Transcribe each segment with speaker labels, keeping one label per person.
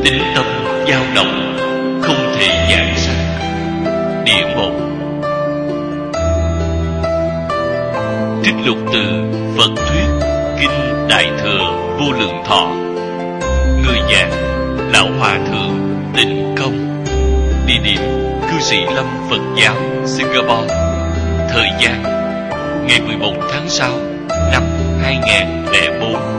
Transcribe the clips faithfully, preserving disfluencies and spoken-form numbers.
Speaker 1: tính tâm dao động, không thể giảng sanh. Địa một. Trích lục từ Phật Thuyết Kinh Đại Thừa Vô Lượng Thọ. Người giảng Lão Hòa Thượng Tịnh Công. Địa điểm Cư Sĩ Lâm Phật Giáo Singapore. Thời gian ngày mười một tháng sáu năm hai nghìn lẻ bốn.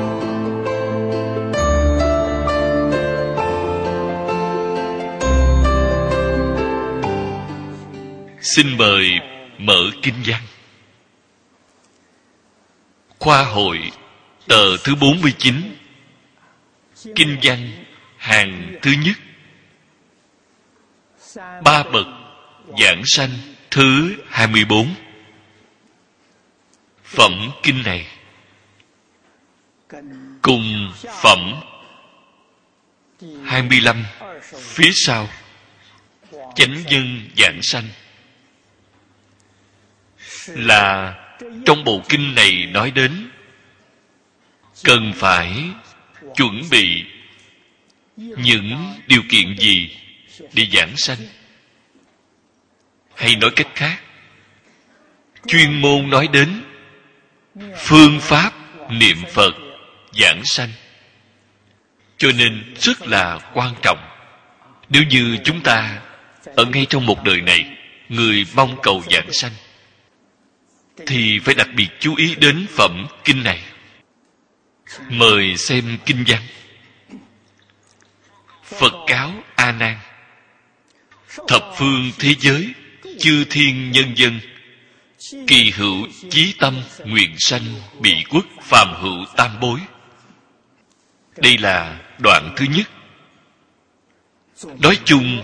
Speaker 1: Xin mời mở kinh văn. Khoa hội tờ thứ bốn mươi chín. Kinh văn hàng thứ nhất. Ba bậc giảng sanh thứ hai mươi bốn. Phẩm kinh này cùng phẩm hai mươi lăm phía sau chánh nhân giảng sanh là trong bộ kinh này nói đến cần phải chuẩn bị những điều kiện gì để giảng sanh. Hay nói cách khác, chuyên môn nói đến phương pháp niệm Phật giảng sanh. Cho nên rất là quan trọng. Nếu như chúng ta ở ngay trong một đời này, người mong cầu giảng sanh, thì phải đặc biệt chú ý đến phẩm kinh này. Mời xem kinh văn. Phật cáo A Nan: thập phương thế giới, chư thiên nhân dân, kỳ hữu chí tâm, nguyện sanh bị quốc, phàm hữu tam bối. Đây là đoạn thứ nhất. Nói chung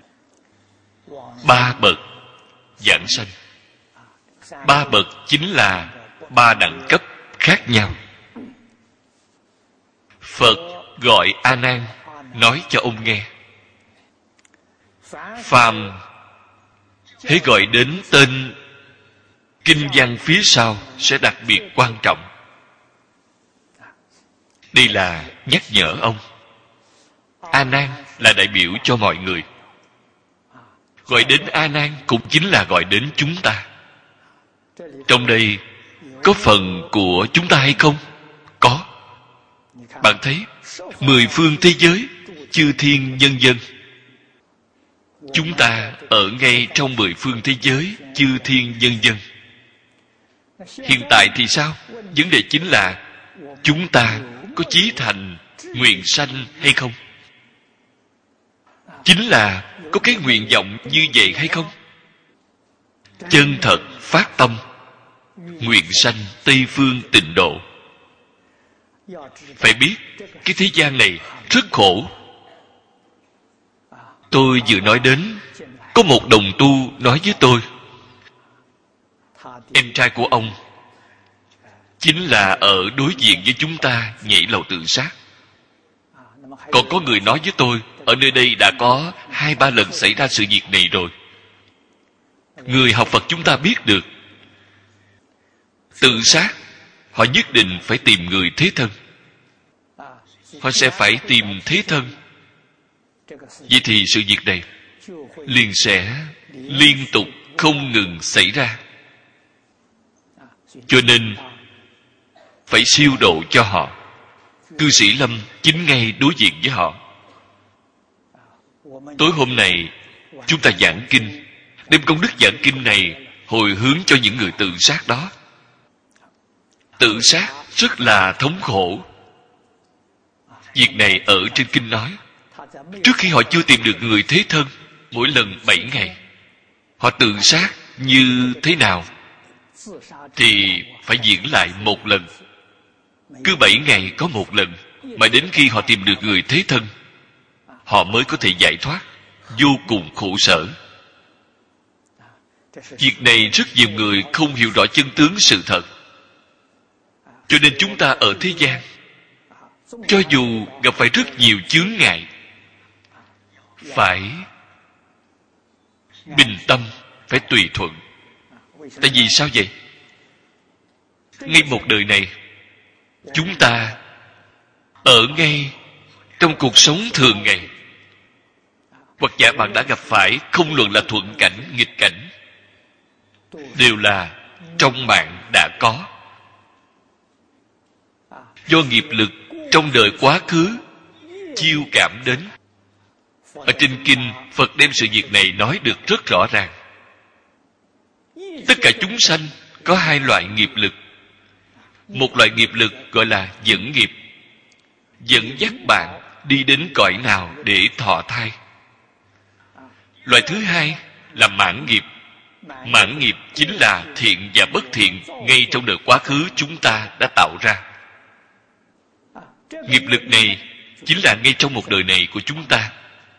Speaker 1: ba bậc giảng sanh. Ba bậc chính là ba đẳng cấp khác nhau. Phật gọi A Nan nói cho ông nghe. Phàm hễ gọi đến tên kinh văn phía sau sẽ đặc biệt quan trọng. Đây là nhắc nhở ông. A Nan là đại biểu cho mọi người. Gọi đến A Nan cũng chính là gọi đến chúng ta. Trong đây có phần của chúng ta hay không? Có. Bạn thấy mười phương thế giới, chư thiên nhân dân, chúng ta ở ngay trong mười phương thế giới, chư thiên nhân dân. Hiện tại thì sao? Vấn đề chính là chúng ta có chí thành nguyện sanh hay không? Chính là có cái nguyện vọng như vậy hay không? Chân thật phát tâm nguyện sanh Tây Phương Tịnh Độ. Phải biết cái thế gian này rất khổ. Tôi vừa nói đến, có một đồng tu nói với tôi, em trai của ông chính là ở đối diện với chúng ta nhảy lầu tự sát. Còn có người nói với tôi, ở nơi đây đã có hai ba lần xảy ra sự việc này rồi. Người học Phật chúng ta biết được, tự sát họ nhất định phải tìm người thế thân. Họ sẽ phải tìm thế thân. Vậy thì sự việc này liền sẽ liên tục không ngừng xảy ra. Cho nên phải siêu độ cho họ. Cư sĩ Lâm chính ngay đối diện với họ. Tối hôm nay chúng ta giảng kinh, đem công đức giảng kinh này hồi hướng cho những người tự sát đó. Tự sát rất là thống khổ. Việc này ở trên kinh nói, trước khi họ chưa tìm được người thế thân, mỗi lần bảy ngày họ tự sát như thế nào thì phải diễn lại một lần. Cứ bảy ngày có một lần, mà đến khi họ tìm được người thế thân, họ mới có thể giải thoát. Vô cùng khổ sở. Việc này rất nhiều người không hiểu rõ chân tướng sự thật. Cho nên chúng ta ở thế gian, cho dù gặp phải rất nhiều chướng ngại, phải bình tâm, phải tùy thuận. Tại vì sao vậy? Ngay một đời này, chúng ta ở ngay trong cuộc sống thường ngày, hoặc giả bạn đã gặp phải, không luận là thuận cảnh, nghịch cảnh, đều là trong bạn đã có. Do nghiệp lực trong đời quá khứ chiêu cảm đến. Ở trên kinh, Phật đem sự việc này nói được rất rõ ràng. Tất cả chúng sanh có hai loại nghiệp lực. Một loại nghiệp lực gọi là dẫn nghiệp, dẫn dắt bạn đi đến cõi nào để thọ thai. Loại thứ hai là mãn nghiệp. Mãn nghiệp chính là thiện và bất thiện ngay trong đời quá khứ chúng ta đã tạo ra. Nghiệp lực này chính là ngay trong một đời này của chúng ta.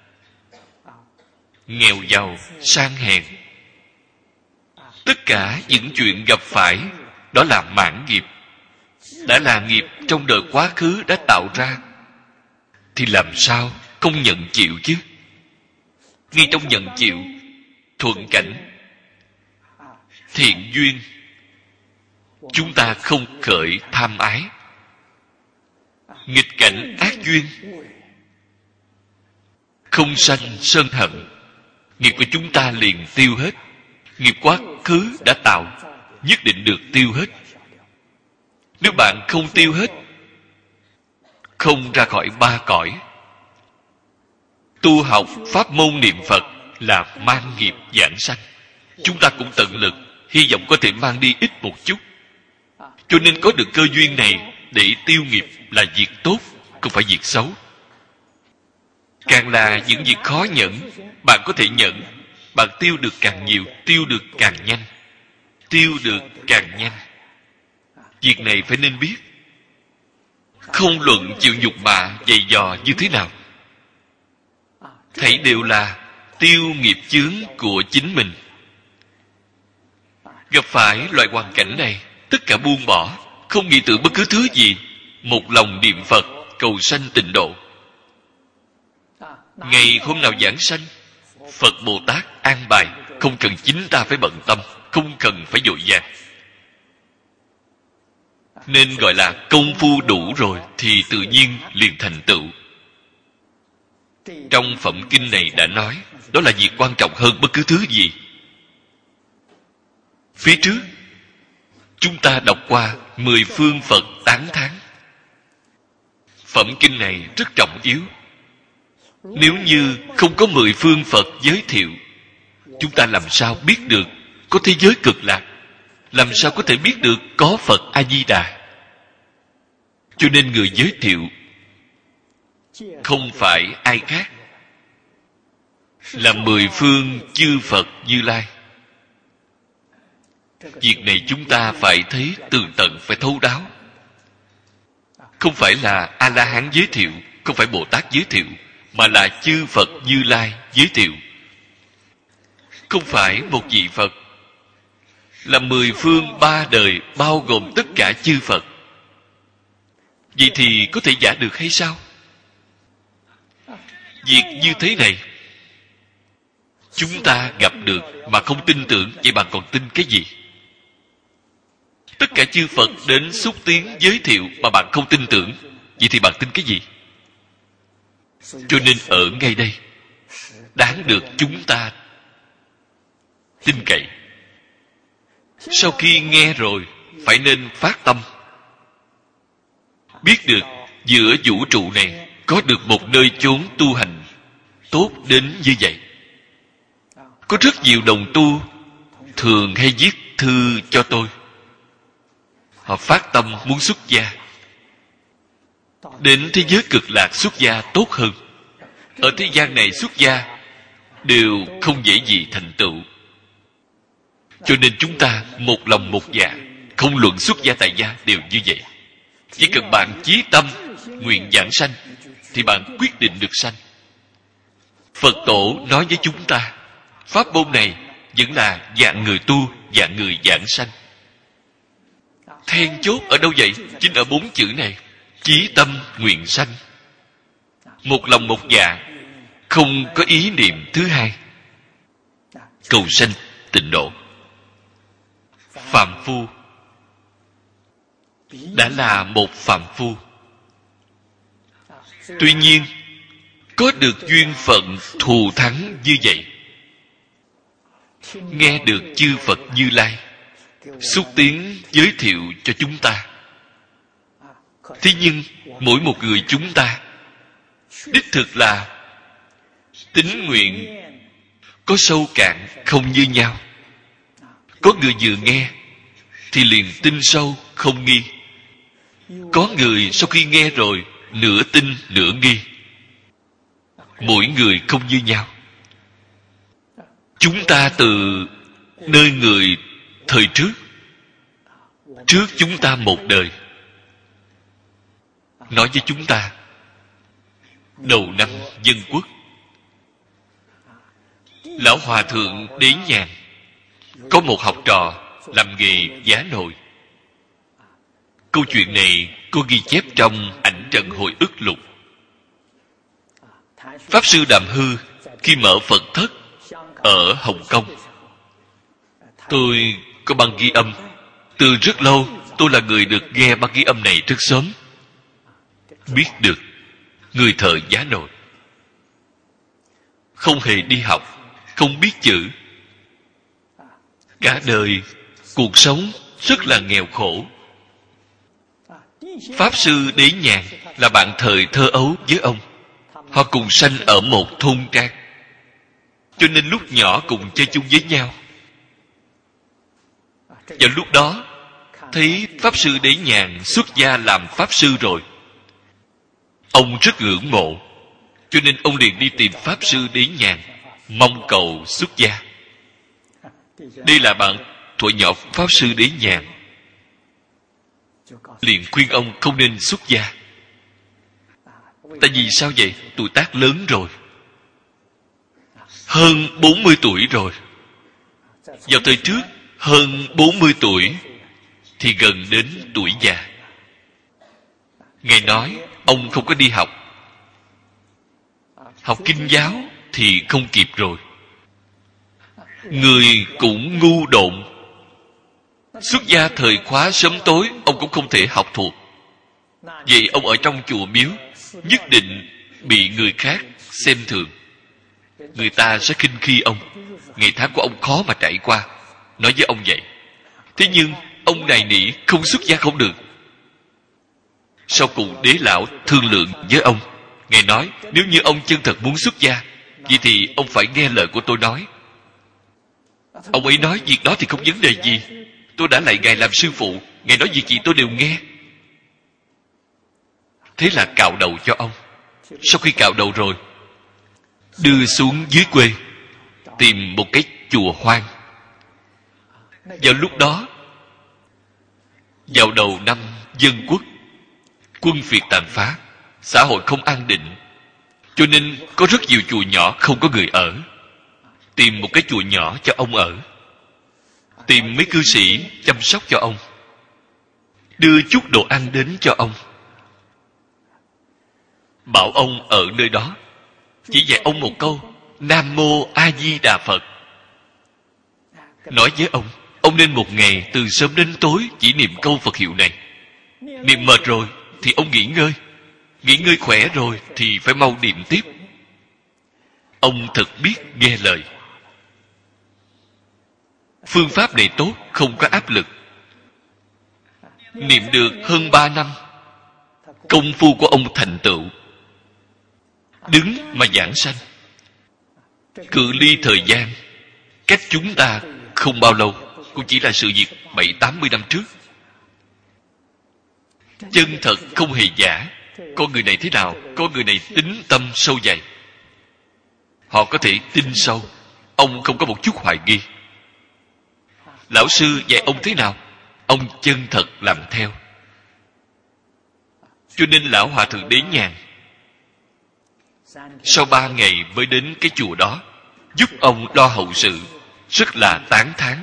Speaker 1: Nghèo giàu, sang hèn, tất cả những chuyện gặp phải đó là mãn nghiệp, đã là nghiệp trong đời quá khứ đã tạo ra, thì làm sao không nhận chịu chứ? Ngay trong nhận chịu, thuận cảnh, thiện duyên, chúng ta không khởi tham ái. Nghịch cảnh ác duyên, không sanh sân hận, nghiệp của chúng ta liền tiêu hết. Nghiệp quá khứ đã tạo nhất định được tiêu hết. Nếu bạn không tiêu hết, không ra khỏi ba cõi. Tu học pháp môn niệm Phật là mang nghiệp giảng sanh. Chúng ta cũng tận lực, hy vọng có thể mang đi ít một chút. Cho nên có được cơ duyên này để tiêu nghiệp là việc tốt, không phải việc xấu. Càng là những việc khó nhẫn, bạn có thể nhận, bạn tiêu được càng nhiều, tiêu được càng nhanh. Tiêu được càng nhanh. Việc này phải nên biết. Không luận chịu nhục mạ, dày dò như thế nào, thảy đều là tiêu nghiệp chướng của chính mình. Gặp phải loại hoàn cảnh này, tất cả buông bỏ, không nghĩ tưởng bất cứ thứ gì, một lòng niệm Phật, cầu sanh tịnh độ. Ngày hôm nào giảng sanh, Phật Bồ Tát an bài, không cần chính ta phải bận tâm, không cần phải vội vàng. Nên gọi là công phu đủ rồi thì tự nhiên liền thành tựu. Trong phẩm kinh này đã nói, đó là việc quan trọng hơn bất cứ thứ gì. Phía trước, chúng ta đọc qua mười phương Phật tán thán. Phẩm kinh này rất trọng yếu. Nếu như không có mười phương Phật giới thiệu, chúng ta làm sao biết được có thế giới cực lạc? Làm sao có thể biết được có Phật A-di-đà? Cho nên người giới thiệu không phải ai khác, là mười phương chư Phật Như Lai. Việc này chúng ta phải thấy tường tận, phải thấu đáo. Không phải là A-la-hán giới thiệu, không phải Bồ Tát giới thiệu, mà là chư Phật Như Lai giới thiệu. Không phải một vị Phật, là mười phương ba đời bao gồm tất cả chư Phật. Vậy thì có thể giả được hay sao? Việc như thế này chúng ta gặp được mà không tin tưởng, vậy bạn còn tin cái gì? Tất cả chư Phật đến xúc tiến giới thiệu mà bạn không tin tưởng, vậy thì bạn tin cái gì? Cho nên ở ngay đây đáng được chúng ta tin cậy. Sau khi nghe rồi phải nên phát tâm, biết được giữa vũ trụ này có được một nơi chốn tu hành tốt đến như vậy. Có rất nhiều đồng tu thường hay viết thư cho tôi. Họ phát tâm muốn xuất gia, đến thế giới cực lạc xuất gia tốt hơn. Ở thế gian này xuất gia đều không dễ gì thành tựu. Cho nên chúng ta một lòng một dạ, không luận xuất gia tại gia đều như vậy. Chỉ cần bạn chí tâm nguyện giảng sanh thì bạn quyết định được sanh. Phật tổ nói với chúng ta, pháp môn này vẫn là dạng người tu, dạng người giảng sanh. Then chốt ở đâu vậy? Chính ở bốn chữ này: chí tâm nguyện sanh. Một lòng một dạ, không có ý niệm thứ hai, cầu sanh tịnh độ. Phàm phu đã là một phàm phu, Tuy nhiên, có được duyên phận thù thắng như vậy, nghe được chư Phật Như Lai xúc tiến giới thiệu cho chúng ta. Thế nhưng mỗi một người chúng ta đích thực là tín nguyện có sâu cạn không như nhau. Có người vừa nghe thì liền tin sâu không nghi. Có người sau khi nghe rồi nửa tin nửa nghi. Mỗi người không như nhau. Chúng ta từ nơi người thời trước, trước chúng ta một đời, nói với chúng ta đầu năm Dân Quốc, Lão Hòa Thượng Đế Nhàn có một học trò làm nghề giá nồi. Câu chuyện này có ghi chép trong Ảnh Trần Hồi Ức Lục. Pháp Sư Đàm Hư khi mở Phật thất ở Hồng Kông, tôi có băng ghi âm. Từ rất lâu tôi là người được nghe băng ghi âm này rất sớm. Biết được người thợ giá nồi không hề đi học, không biết chữ, cả đời cuộc sống rất là nghèo khổ. Pháp Sư Đế Nhàn là bạn thời thơ ấu với ông. Họ cùng sanh ở một thôn trang, cho nên lúc nhỏ cùng chơi chung với nhau. Vào lúc đó thấy Pháp Sư Đế Nhàn xuất gia làm Pháp Sư rồi, ông rất ngưỡng mộ, cho nên ông liền đi tìm Pháp Sư Đế Nhàn mong cầu xuất gia. Đây là bạn thuở nhỏ Pháp Sư Đế Nhàn, liền khuyên ông không nên xuất gia. Tại vì sao vậy? Tuổi tác lớn rồi, hơn bốn mươi tuổi rồi. Vào thời trước, hơn bốn mươi tuổi thì gần đến tuổi già. Ngài nói ông không có đi học, học kinh giáo thì không kịp rồi. Người cũng ngu độn, xuất gia thời khóa sớm tối ông cũng không thể học thuộc. Vậy ông ở trong chùa miếu nhất định bị người khác xem thường. Người ta sẽ khinh khi ông, ngày tháng của ông khó mà trải qua, nói với ông vậy. Thế nhưng ông nài nỉ không xuất gia không được. Sau cùng Đế Lão thương lượng với ông. Ngài nói nếu như ông chân thật muốn xuất gia, vậy thì ông phải nghe lời của tôi nói. Ông ấy nói việc đó thì không vấn đề gì, tôi đã lại Ngài làm sư phụ, Ngài nói việc gì tôi đều nghe. Thế là cạo đầu cho ông. Sau khi cạo đầu rồi, đưa xuống dưới quê tìm một cái chùa hoang. Vào lúc đó, vào đầu năm Dân Quốc, quân Việt tàn phá, xã hội không an định, cho nên có rất nhiều chùa nhỏ không có người ở. Tìm một cái chùa nhỏ cho ông ở, tìm mấy cư sĩ chăm sóc cho ông, đưa chút đồ ăn đến cho ông, bảo ông ở nơi đó, chỉ dạy ông một câu Nam Mô A Di Đà Phật. Nói với ông, ông nên một ngày từ sớm đến tối chỉ niệm câu Phật hiệu này. Niệm mệt rồi thì ông nghỉ ngơi, nghỉ ngơi khỏe rồi thì phải mau niệm tiếp. Ông thật biết nghe lời. Phương pháp này tốt, không có áp lực. Niệm được hơn ba năm, công phu của ông thành tựu. Đứng mà giảng sanh, cự ly thời gian cách chúng ta không bao lâu, cũng chỉ là sự việc bảy tám mươi năm trước. Chân thật không hề giả. Con người này thế nào? Con người này tính tâm sâu dày, họ có thể tin sâu. Ông không có một chút hoài nghi. Lão sư dạy ông thế nào, ông chân thật làm theo. Cho nên Lão Hòa Thượng Đế Nhàn sau ba ngày mới đến cái chùa đó, giúp ông lo hậu sự, rất là tán thán.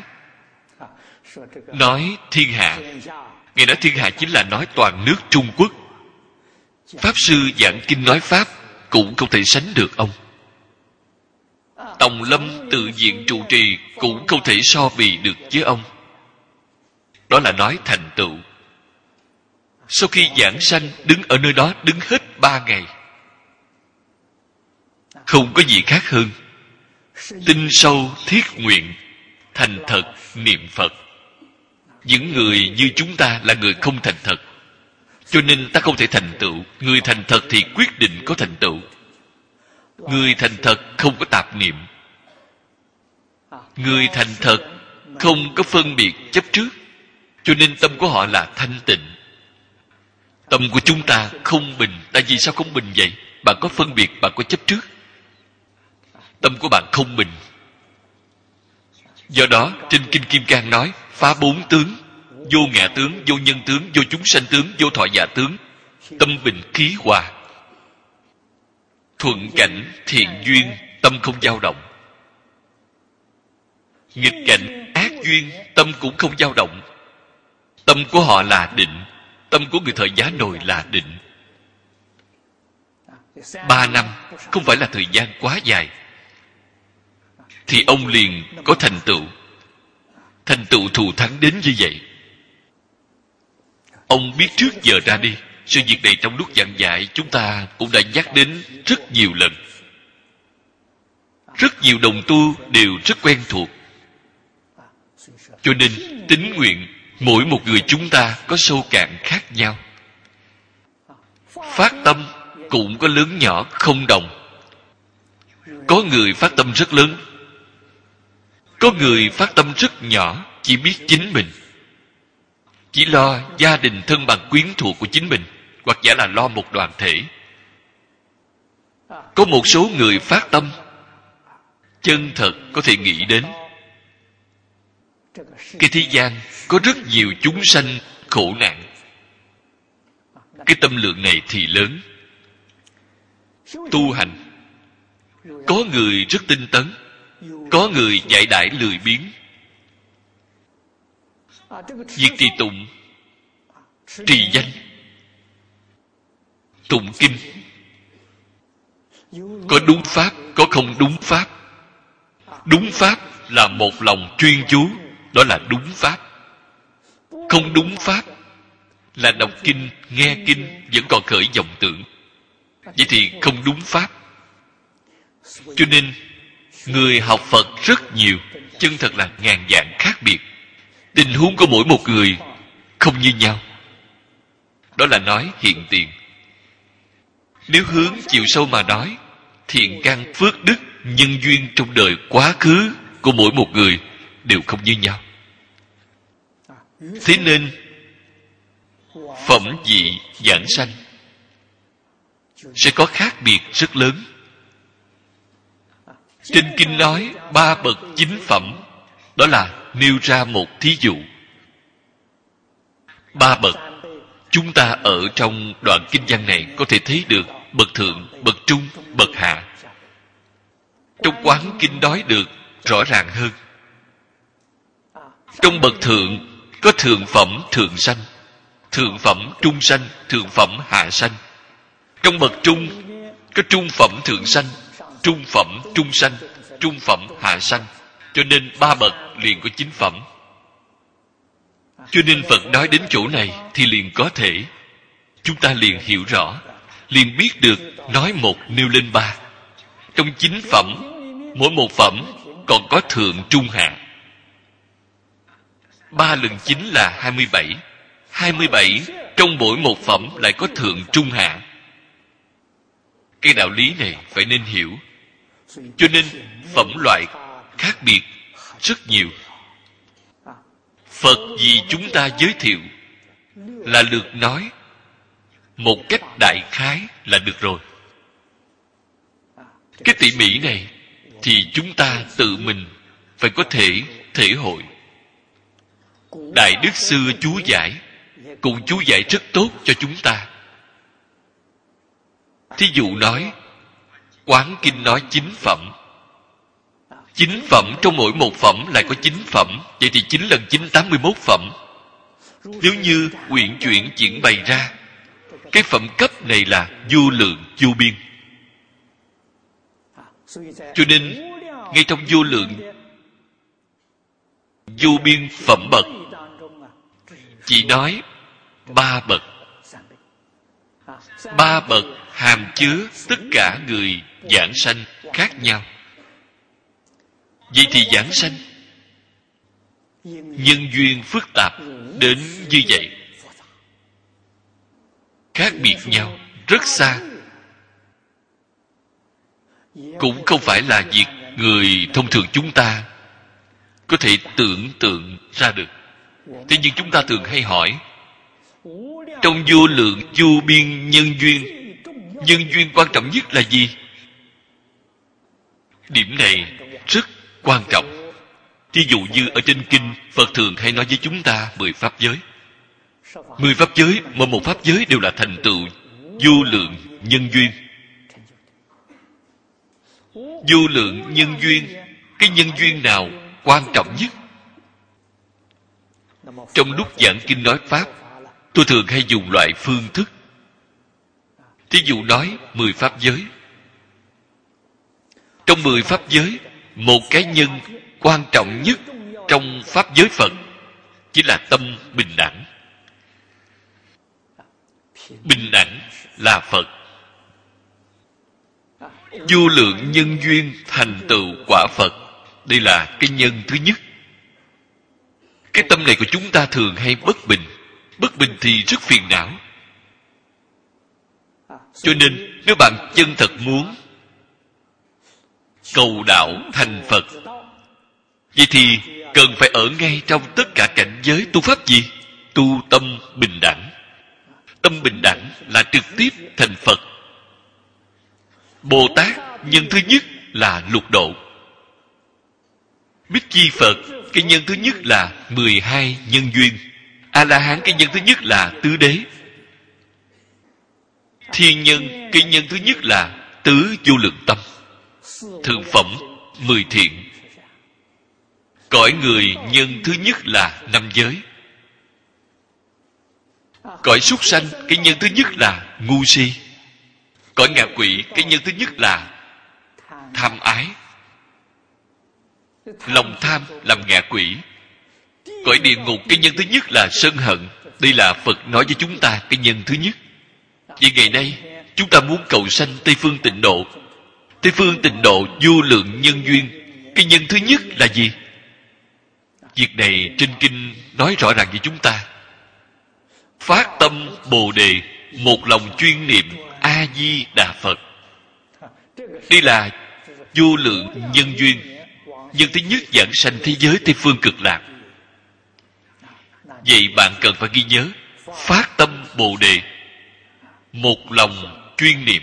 Speaker 1: Nói thiên hạ, nghe nói thiên hạ chính là nói toàn nước Trung Quốc. Pháp sư giảng kinh nói pháp cũng không thể sánh được ông. Tòng Lâm tự diện trụ trì cũng không thể so bì được với ông. Đó là nói thành tựu. Sau khi giảng sanh, đứng ở nơi đó đứng hết ba ngày, không có gì khác hơn tin sâu thiết nguyện, thành thật niệm Phật. Những người như chúng ta là người không thành thật, cho nên ta không thể thành tựu. Người thành thật thì quyết định có thành tựu. Người thành thật không có tạp niệm. Người thành thật không có phân biệt chấp trước, cho nên tâm của họ là thanh tịnh. Tâm của chúng ta không bình. Tại vì sao không bình vậy? Bạn có phân biệt, bạn có chấp trước. Tâm của bạn không bình. Do đó trên Kinh Kim Cang nói phá bốn tướng: vô ngã tướng, vô nhân tướng, vô chúng sanh tướng, vô thọ giả tướng. Tâm bình khí hòa, thuận cảnh thiện duyên, tâm không dao động. Nghịch cảnh ác duyên, tâm cũng không dao động. Tâm của họ là định. Tâm của người thời Giá Nồi là định. Ba năm không phải là thời gian quá dài, thì ông liền có thành tựu. Thành tựu thù thắng đến như vậy. Ông biết trước giờ ra đi. Sự việc này trong lúc giảng dạy chúng ta cũng đã nhắc đến rất nhiều lần. Rất nhiều đồng tu đều rất quen thuộc. Cho nên tín nguyện mỗi một người chúng ta có sâu cạn khác nhau. Phát tâm cũng có lớn nhỏ không đồng. Có người phát tâm rất lớn, có người phát tâm rất nhỏ, chỉ biết chính mình, chỉ lo gia đình thân bằng quyến thuộc của chính mình, hoặc giả là lo một đoàn thể. Có một số người phát tâm chân thật có thể nghĩ đến cái thế gian có rất nhiều chúng sanh khổ nạn. Cái tâm lượng này thì lớn. Tu hành có người rất tinh tấn, có người dạy đãi lười biếng. Việc trì tụng, trì danh, tụng kinh, có đúng pháp, có không đúng pháp. Đúng pháp là một lòng chuyên chú, đó là đúng pháp. Không đúng pháp là đọc kinh, nghe kinh vẫn còn khởi vọng tưởng, vậy thì không đúng pháp. Cho nên người học Phật rất nhiều, chân thật là ngàn dạng khác biệt. Tình huống của mỗi một người không như nhau. Đó là nói hiện tiền. Nếu hướng chiều sâu mà nói, thiện căn phước đức nhân duyên trong đời quá khứ của mỗi một người đều không như nhau. Thế nên phẩm vị giảng sanh sẽ có khác biệt rất lớn. Trên kinh nói ba bậc chính phẩm, đó là nêu ra một thí dụ. Ba bậc, chúng ta ở trong đoạn kinh văn này có thể thấy được bậc thượng, bậc trung, bậc hạ. Trong Quán Kinh nói được rõ ràng hơn. Trong bậc thượng có thượng phẩm thượng sanh, thượng phẩm trung sanh, thượng phẩm hạ sanh. Trong bậc trung có trung phẩm thượng sanh, trung phẩm trung sanh, trung phẩm hạ sanh. Cho nên ba bậc liền có chín phẩm. Cho nên Phật nói đến chỗ này thì liền có thể, chúng ta liền hiểu rõ, liền biết được nói một nêu lên ba. Trong chín phẩm, mỗi một phẩm còn có thượng trung hạ. Ba lần chín là hai mươi bảy. Hai mươi bảy trong mỗi một phẩm lại có thượng trung hạ. Cái đạo lý này phải nên hiểu. Cho nên phẩm loại khác biệt rất nhiều. Phật vì chúng ta giới thiệu là lược nói một cách đại khái là được rồi. Cái tỉ mỉ này thì chúng ta tự mình phải có thể thể hội. Đại Đức xưa chú giải cũng chú giải rất tốt cho chúng ta. Thí dụ nói Quán Kinh nói chín phẩm. Chín phẩm trong mỗi một phẩm lại có chín phẩm. Vậy thì chín lần chín tám mươi mốt phẩm. Nếu như uyển chuyển chuyển bày ra, cái phẩm cấp này là vô lượng vô biên. Cho nên ngay trong vô lượng vô biên phẩm bậc chỉ nói ba bậc. Ba bậc hàm chứa tất cả người giảng sanh khác nhau. Vậy thì giảng sanh nhân duyên phức tạp đến như vậy, khác biệt nhau rất xa, cũng không phải là việc người thông thường chúng ta có thể tưởng tượng ra được. Thế nhưng chúng ta thường hay hỏi, trong vô lượng vô biên nhân duyên, nhân duyên quan trọng nhất là gì? Điểm này rất quan trọng. Ví dụ như ở trên kinh, Phật thường hay nói với chúng ta mười pháp giới. Mười pháp giới, mỗi một pháp giới đều là thành tựu vô lượng nhân duyên. Vô lượng nhân duyên, cái nhân duyên nào quan trọng nhất? Trong lúc giảng kinh nói pháp, tôi thường hay dùng loại phương thức. Thí dụ nói mười pháp giới. Trong mười pháp giới, một cái nhân quan trọng nhất trong pháp giới Phật chính là tâm bình đẳng. Bình đẳng là Phật. Vô lượng nhân duyên thành tựu quả Phật, đây là cái nhân thứ nhất. Cái tâm này của chúng ta thường hay bất bình. Bất bình thì rất phiền não. Cho nên nếu bạn chân thật muốn cầu đạo thành Phật, vậy thì cần phải ở ngay trong tất cả cảnh giới tu pháp gì? Tu tâm bình đẳng. Tâm bình đẳng là trực tiếp thành Phật. Bồ Tát nhân thứ nhất là lục độ. Bích Chi Phật, cái nhân thứ nhất là mười hai nhân duyên. A-la-hán, cái nhân thứ nhất là tứ đế. Thiên nhân, cái nhân thứ nhất là tứ vô lượng tâm. Thượng phẩm, mười thiện. Cõi người nhân thứ nhất là năm giới. Cõi súc sanh, cái nhân thứ nhất là ngu si. Cõi ngạ quỷ, cái nhân thứ nhất là tham ái. Lòng tham làm ngạ quỷ. Cõi địa ngục, cái nhân thứ nhất là sân hận. Đây là Phật nói với chúng ta cái nhân thứ nhất. Vậy ngày nay chúng ta muốn cầu sanh Tây Phương Tịnh Độ. Tây Phương Tịnh Độ vô lượng nhân duyên, cái nhân thứ nhất là gì? Việc này trên kinh nói rõ ràng với chúng ta. Phát tâm Bồ Đề, một lòng chuyên niệm A Di Đà Phật. Đây là vô lượng nhân duyên. Nhân thứ nhất giảng sanh thế giới Tây Phương Cực Lạc. Vậy bạn cần phải ghi nhớ, phát tâm Bồ Đề, một lòng chuyên niệm.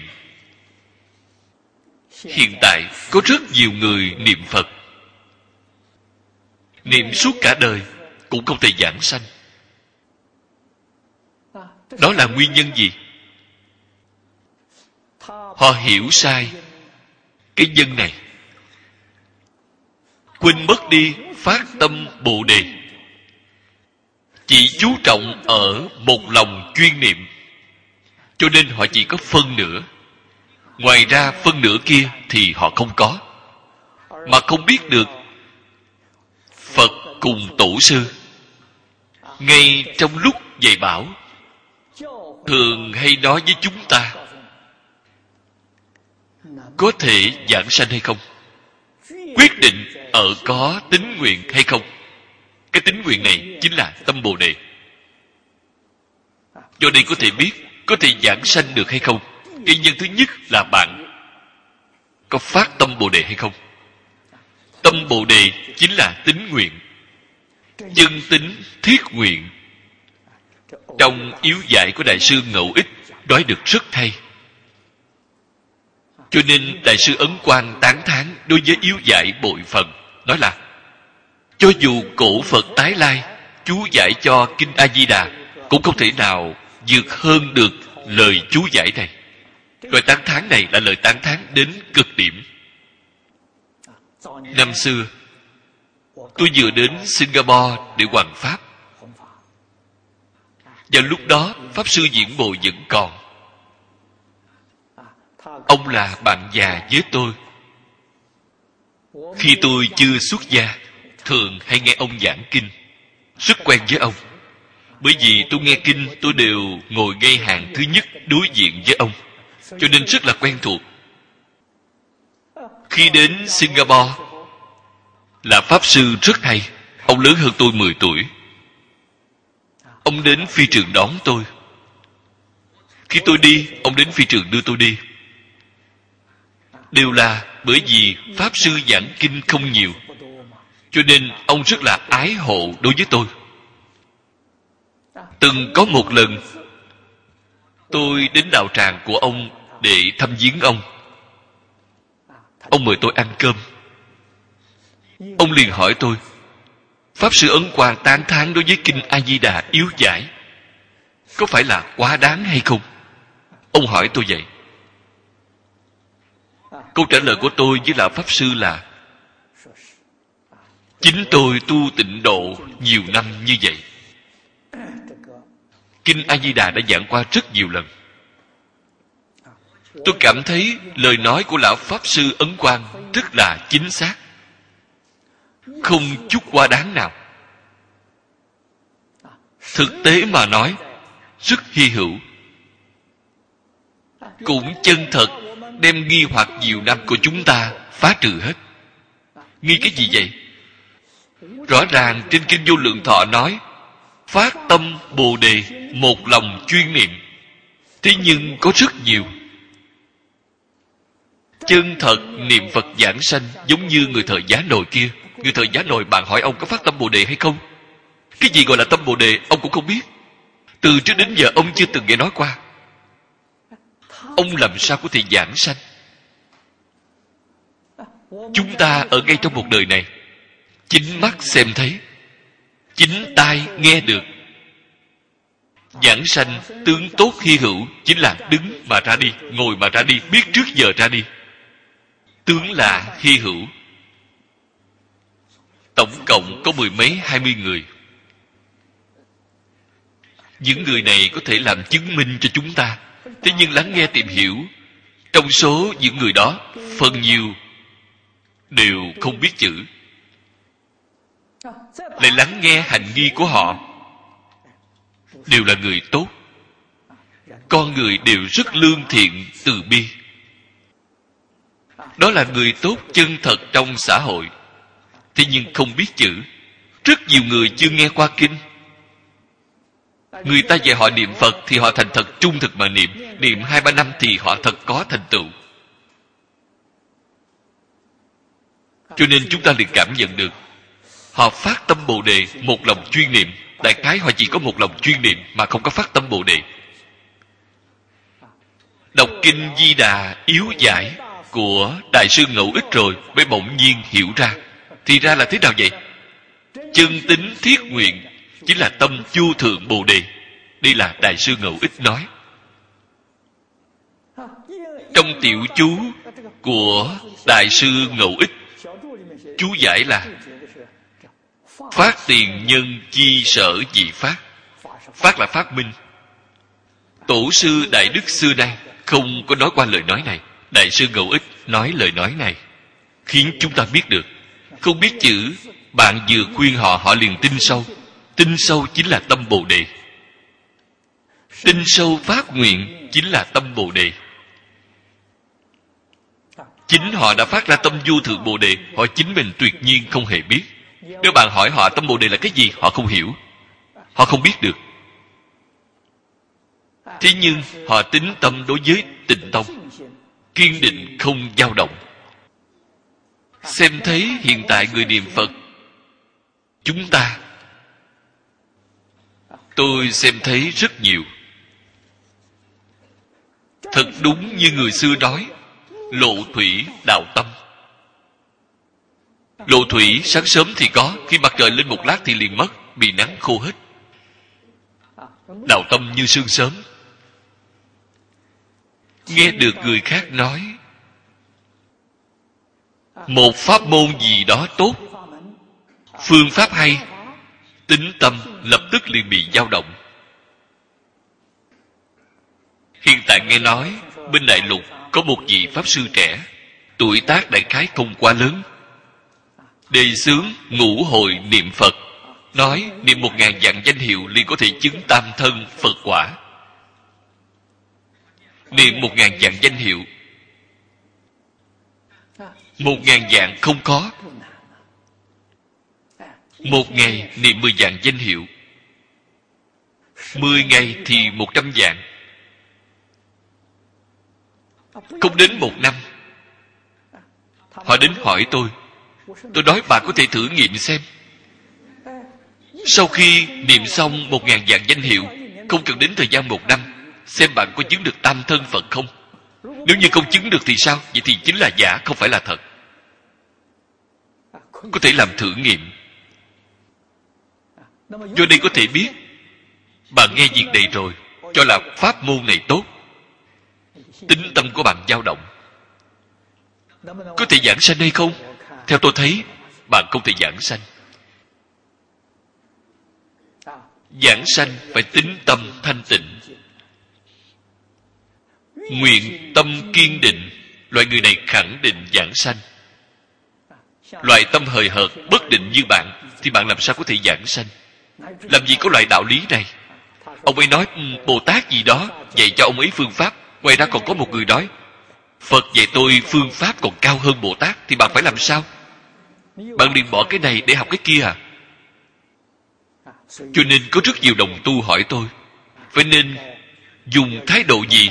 Speaker 1: Hiện tại có rất nhiều người niệm Phật, niệm suốt cả đời cũng không thể giảng sanh. Đó là nguyên nhân gì? Họ hiểu sai cái nhân này, quên mất đi phát tâm Bồ Đề, chỉ chú trọng ở một lòng chuyên niệm, cho nên họ chỉ có phân nửa. Ngoài ra phân nửa kia thì họ không có, mà không biết được Phật cùng Tổ sư ngay trong lúc dạy bảo thường hay nói với chúng ta có thể giảng sanh hay không, quyết định ở có tín nguyện hay không. Cái tín nguyện này chính là tâm Bồ Đề. Do đây có thể biết có thể giảng sanh được hay không. Cái nhân thứ nhất là bạn có phát tâm Bồ Đề hay không. Tâm Bồ Đề chính là tín nguyện, chân tín thiết nguyện. Trong yếu giải của Đại sư Ngẫu Ích nói được rất hay. Cho nên Đại sư Ấn Quang tán thán đối với yếu giải bội phần, nói là cho dù cổ Phật tái lai chú giải cho Kinh A Di Đà cũng không thể nào vượt hơn được lời chú giải này. Loại tán thán này là lời tán thán đến cực điểm. Năm xưa tôi vừa đến Singapore để hoằng pháp. Vào lúc đó Pháp Sư Diễn Bồ vẫn còn. Ông là bạn già với tôi. Khi tôi chưa xuất gia, thường hay nghe ông giảng kinh, rất quen với ông. Bởi vì tôi nghe kinh, tôi đều ngồi ngay hàng thứ nhất đối diện với ông, cho nên rất là quen thuộc. Khi đến Singapore, là Pháp Sư rất hay. Ông lớn hơn tôi mười tuổi. Ông đến phi trường đón tôi. Khi tôi đi, ông đến phi trường đưa tôi đi. Đều là bởi vì Pháp Sư giảng kinh không nhiều, cho nên ông rất là ái hộ đối với tôi. Từng có một lần, tôi đến đạo tràng của ông để thăm viếng ông. Ông mời tôi ăn cơm. Ông liền hỏi tôi, Pháp Sư Ấn Quang tán thán đối với kinh A-di-đà yếu giải, có phải là quá đáng hay không? Ông hỏi tôi vậy. Câu trả lời của tôi với lão Pháp Sư là, chính tôi tu tịnh độ nhiều năm như vậy. Kinh A-di-đà đã giảng qua rất nhiều lần. Tôi cảm thấy lời nói của lão Pháp Sư Ấn Quang rất là chính xác, không chút quá đáng nào. Thực tế mà nói, rất hy hữu, cũng chân thật đem nghi hoặc nhiều năm của chúng ta phá trừ hết. Nghi cái gì vậy? Rõ ràng trên kinh Vô Lượng Thọ nói, phát tâm Bồ Đề, một lòng chuyên niệm. Thế nhưng có rất nhiều chân thật niệm Phật giảng sanh, giống như người thời Giá Nồi kia. Người thời Giá Nồi, bạn hỏi ông có phát tâm Bồ Đề hay không? Cái gì gọi là tâm Bồ Đề ông cũng không biết. Từ trước đến giờ ông chưa từng nghe nói qua. Ông làm sao có thể giảng sanh? Chúng ta ở ngay trong một đời này, chính mắt xem thấy, chính tai nghe được. Giảng sanh tướng tốt hy hữu chính là đứng mà ra đi, ngồi mà ra đi, biết trước giờ ra đi. Tướng là hy hữu. Tổng cộng có mười mấy hai mươi người. Những người này có thể làm chứng minh cho chúng ta. Thế nhưng lắng nghe tìm hiểu, trong số những người đó, phần nhiều đều không biết chữ. Lại lắng nghe hành nghi của họ, đều là người tốt. Con người đều rất lương thiện, từ bi. Đó là người tốt chân thật trong xã hội. Thế nhưng không biết chữ. Rất nhiều người chưa nghe qua kinh. Người ta dạy họ niệm Phật thì họ thành thật trung thực mà niệm. Niệm hai ba năm thì họ thật có thành tựu. Cho nên chúng ta liền cảm nhận được, họ phát tâm Bồ Đề, một lòng chuyên niệm. Đại khái họ chỉ có một lòng chuyên niệm mà không có phát tâm Bồ Đề. Đọc kinh Di Đà yếu giải của Đại sư Ngẫu Ích rồi mới bỗng nhiên hiểu ra. Thì ra là thế nào vậy? Chân tính thiết nguyện chính là tâm vô thượng Bồ Đề. Đây là Đại sư Ngẫu Ích nói. Trong tiểu chú của Đại sư Ngẫu Ích, chú giải là phát tiền nhân chi sở dị phát. Phát là phát minh. Tổ sư Đại Đức xưa nay không có nói qua lời nói này. Đại sư Ngẫu Ích nói lời nói này, khiến chúng ta biết được. Không biết chữ, bạn vừa khuyên họ, họ liền tin sâu. Tin sâu chính là tâm Bồ Đề. Tin sâu phát nguyện chính là tâm Bồ Đề. Chính họ đã phát ra tâm vô thượng Bồ Đề. Họ chính mình tuyệt nhiên không hề biết. Nếu bạn hỏi họ tâm Bồ Đề là cái gì, họ không hiểu, họ không biết được. Thế nhưng họ tín tâm đối với Tịnh Tông, kiên định không dao động. Xem thấy hiện tại người niệm Phật, chúng ta, tôi xem thấy rất nhiều. Thật đúng như người xưa nói, lộ thủy đạo tâm. Lộ thủy sáng sớm thì có, khi mặt trời lên một lát thì liền mất, bị nắng khô hết. Đạo tâm như sương sớm. Nghe được người khác nói một pháp môn gì đó tốt, phương pháp hay, tín tâm lập tức liền bị dao động. Hiện tại nghe nói bên Đại Lục có một vị pháp sư trẻ, tuổi tác đại khái không quá lớn, đề xướng ngũ hội niệm Phật, nói niệm một ngàn vạn danh hiệu liền có thể chứng tam thân Phật quả. Niệm một ngàn vạn danh hiệu, một ngàn vạn không có. Một ngày niệm mười vạn danh hiệu, mười ngày thì một trăm vạn, không đến một năm. Họ đến hỏi tôi, tôi nói bà có thể thử nghiệm xem. Sau khi niệm xong một ngàn vạn danh hiệu, không cần đến thời gian một năm, xem bạn có chứng được tam thân Phật không. Nếu như không chứng được thì sao? Vậy thì chính là giả, không phải là thật. Có thể làm thử nghiệm. Do đây có thể biết bạn nghe việc này rồi, cho là pháp môn này tốt, tính tâm của bạn dao động. Có thể giảng sanh hay không? Theo tôi thấy, bạn không thể giảng sanh. Giảng sanh phải tính tâm thanh tịnh, nguyện tâm kiên định. Loại người này khẳng định giảng sanh. Loại tâm hời hợt bất định như bạn thì bạn làm sao có thể giảng sanh? Làm gì có loại đạo lý này? Ông ấy nói Bồ Tát gì đó dạy cho ông ấy phương pháp. Ngoài ra còn có một người nói Phật dạy tôi phương pháp còn cao hơn Bồ Tát, thì bạn phải làm sao? Bạn liền bỏ cái này để học cái kia à? Cho nên có rất nhiều đồng tu hỏi tôi, phải nên dùng thái độ gì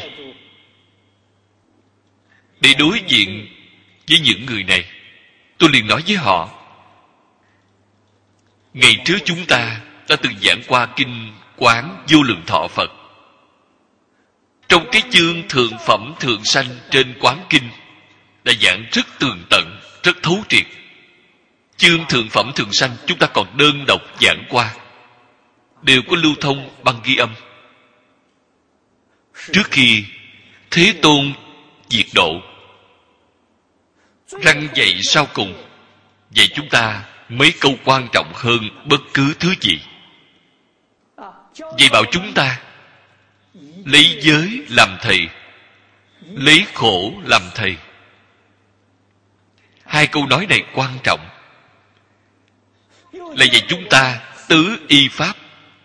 Speaker 1: để đối diện với những người này. Tôi liền nói với họ, ngày trước chúng ta đã từng giảng qua kinh Quán Vô Lượng Thọ Phật. Trong cái chương Thượng Phẩm Thượng Sanh trên Quán Kinh đã giảng rất tường tận, rất thấu triệt. Chương Thượng Phẩm Thượng Sanh chúng ta còn đơn độc giảng qua, đều có lưu thông băng ghi âm. Trước khi Thế Tôn diệt độ, răng dạy sau cùng dạy chúng ta mấy câu quan trọng hơn bất cứ thứ gì. Dạy bảo chúng ta lấy giới làm thầy, lấy khổ làm thầy. Hai câu nói này quan trọng, là dạy chúng ta tứ y pháp.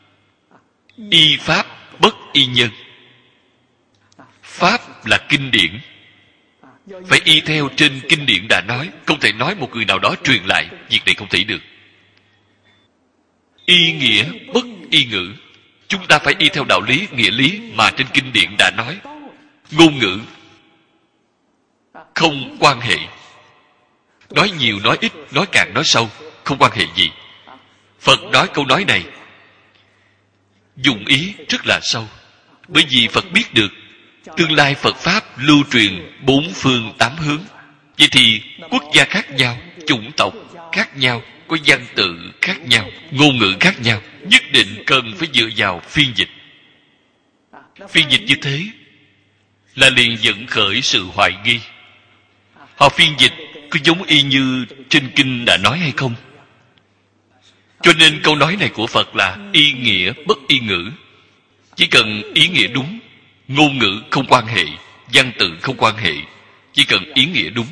Speaker 1: Y pháp bất y nhân. Pháp là kinh điển, phải y theo trên kinh điển đã nói, không thể nói một người nào đó truyền lại. Việc này không thể được. Y nghĩa bất y ngữ. Chúng ta phải y theo đạo lý, nghĩa lý mà trên kinh điển đã nói. Ngôn ngữ không quan hệ. Nói nhiều, nói ít, nói càng, nói sâu, không quan hệ gì. Phật nói câu nói này dụng ý rất là sâu, bởi vì Phật biết được tương lai Phật Pháp lưu truyền bốn phương tám hướng. Vậy thì quốc gia khác nhau, chủng tộc khác nhau, có văn tự khác nhau, ngôn ngữ khác nhau, nhất định cần phải dựa vào phiên dịch. Phiên dịch như thế là liền dẫn khởi sự hoài nghi. Họ phiên dịch có giống y như trên kinh đã nói hay không? Cho nên câu nói này của Phật là y nghĩa bất y ngữ. Chỉ cần ý nghĩa đúng, ngôn ngữ không quan hệ, văn tự không quan hệ, chỉ cần ý nghĩa đúng.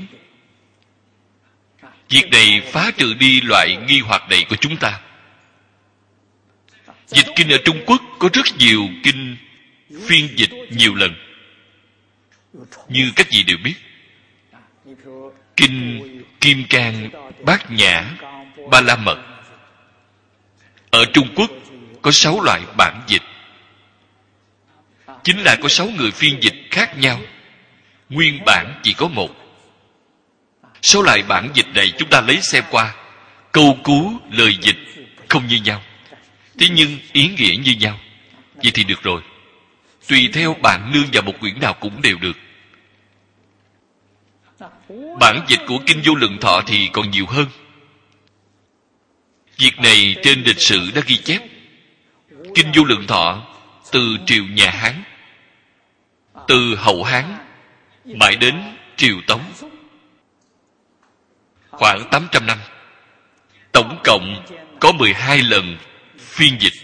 Speaker 1: Việc này phá trừ đi loại nghi hoặc này của chúng ta. Dịch kinh ở Trung Quốc có rất nhiều kinh phiên dịch nhiều lần, như các vị đều biết. Kinh Kim Cang Bát Nhã Ba La Mật ở Trung Quốc có sáu loại bản dịch, chính là có sáu người phiên dịch khác nhau, nguyên bản chỉ có một. Sáu loại bản dịch này chúng ta lấy xem qua, câu cú lời dịch không như nhau, thế nhưng ý nghĩa như nhau. Vậy thì được rồi, tùy theo bạn nương vào một quyển nào cũng đều được. Bản dịch của Kinh Vô Lượng Thọ thì còn nhiều hơn. Việc này trên lịch sử đã ghi chép. Kinh Vô Lượng Thọ từ triều nhà Hán, từ hậu Hán mãi đến triều Tống, khoảng tám trăm năm, tổng cộng có mười hai lần phiên dịch.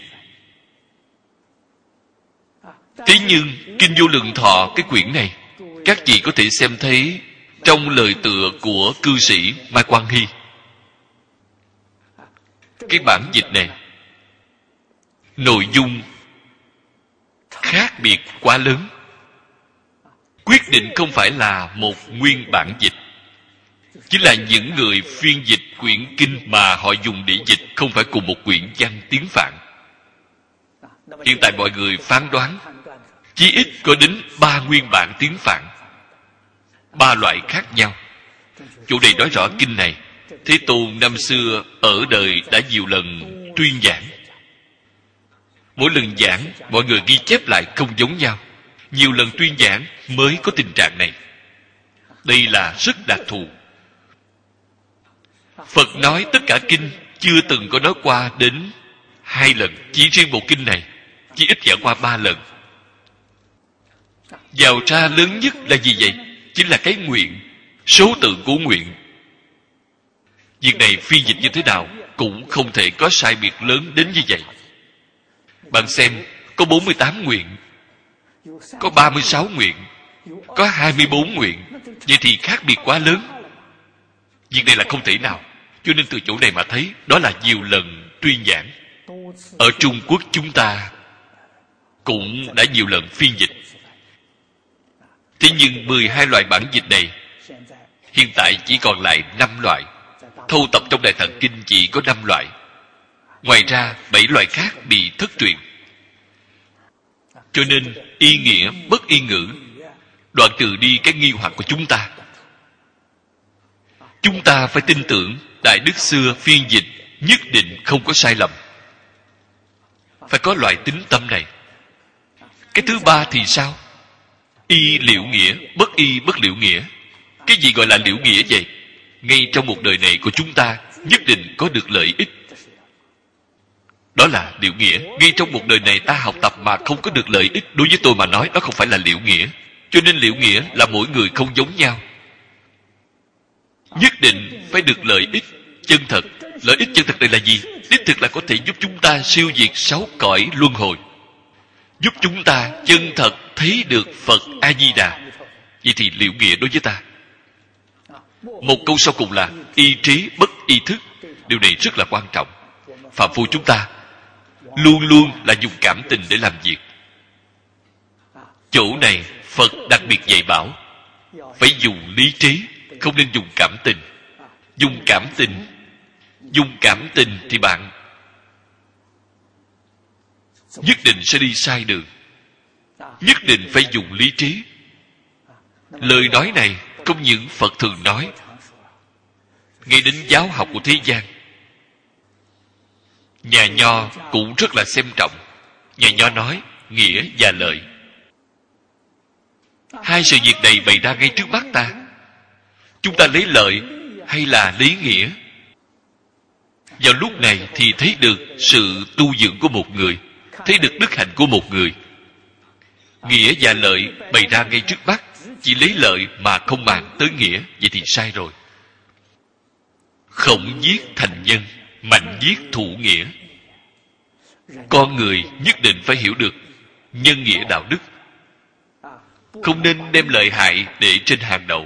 Speaker 1: Thế nhưng Kinh Vô Lượng Thọ, cái quyển này, các vị có thể xem thấy trong lời tựa của cư sĩ Mai Quang Hy. Cái bản dịch này nội dung khác biệt quá lớn. Quyết định không phải là một nguyên bản dịch, chính là những người phiên dịch quyển kinh mà họ dùng để dịch không phải cùng một quyển văn tiếng Phạn. Hiện tại mọi người phán đoán chí ít có đến ba nguyên bản tiếng Phạn, ba loại khác nhau. Chủ đề nói rõ kinh này Thế Tôn năm xưa ở đời đã nhiều lần tuyên giảng. Mỗi lần giảng, mọi người ghi chép lại không giống nhau. Nhiều lần tuyên giảng mới có tình trạng này. Đây là rất đặc thù. Phật nói tất cả kinh chưa từng có nói qua đến hai lần. Chỉ riêng bộ kinh này chỉ ít giảng qua ba lần. Vào ra lớn nhất là gì vậy? Chính là cái nguyện, số tự của nguyện. Việc này phiên dịch như thế nào cũng không thể có sai biệt lớn đến như vậy. Bạn xem, có bốn mươi tám nguyện, có ba mươi sáu nguyện, có hai mươi bốn nguyện. Vậy thì khác biệt quá lớn. Việc này là không thể nào. Cho nên từ chỗ này mà thấy đó là nhiều lần tuyên giảng. Ở Trung Quốc chúng ta cũng đã nhiều lần phiên dịch. Thế nhưng mười hai loại bản dịch này hiện tại chỉ còn lại năm loại. Thâu tập trong Đại Thần Kinh chỉ có năm loại. Ngoài ra bảy loại khác bị thất truyền. Cho nên y nghĩa bất y ngữ, đoạn trừ đi cái nghi hoặc của chúng ta. Chúng ta phải tin tưởng Đại Đức xưa phiên dịch nhất định không có sai lầm. Phải có loại tín tâm này. Cái thứ ba thì sao? Y liễu nghĩa, bất y bất liễu nghĩa. Cái gì gọi là liễu nghĩa vậy? Ngay trong một đời này của chúng ta nhất định có được lợi ích. Đó là liễu nghĩa. Ngay trong một đời này ta học tập mà không có được lợi ích, đối với tôi mà nói đó không phải là liễu nghĩa. Cho nên liễu nghĩa là mỗi người không giống nhau. Nhất định phải được lợi ích chân thật. Lợi ích chân thật này là gì? Đích thực là có thể giúp chúng ta siêu diệt sáu cõi luân hồi, giúp chúng ta chân thật thấy được Phật A-di-đà. Vậy thì liễu nghĩa đối với ta. Một câu sau cùng là y trí bất y thức. Điều này rất là quan trọng. Phạm phu chúng ta luôn luôn là dùng cảm tình để làm việc. Chỗ này Phật đặc biệt dạy bảo phải dùng lý trí, không nên dùng cảm tình. Dùng cảm tình Dùng cảm tình thì bạn nhất định sẽ đi sai đường. Nhất định phải dùng lý trí. Lời nói này không những Phật thường nói, ngay đến giáo học của thế gian, nhà Nho cũng rất là xem trọng. Nhà Nho nói nghĩa và lợi. Hai sự việc này bày ra ngay trước mắt ta. Chúng ta lấy lợi hay là lấy nghĩa? Vào lúc này thì thấy được sự tu dưỡng của một người, thấy được đức hạnh của một người. Nghĩa và lợi bày ra ngay trước mắt, chỉ lấy lợi mà không màng tới nghĩa, vậy thì sai rồi. Khổng giết thành nhân, mạnh giết thủ nghĩa. Con người nhất định phải hiểu được nhân nghĩa đạo đức, không nên đem lợi hại để trên hàng đầu.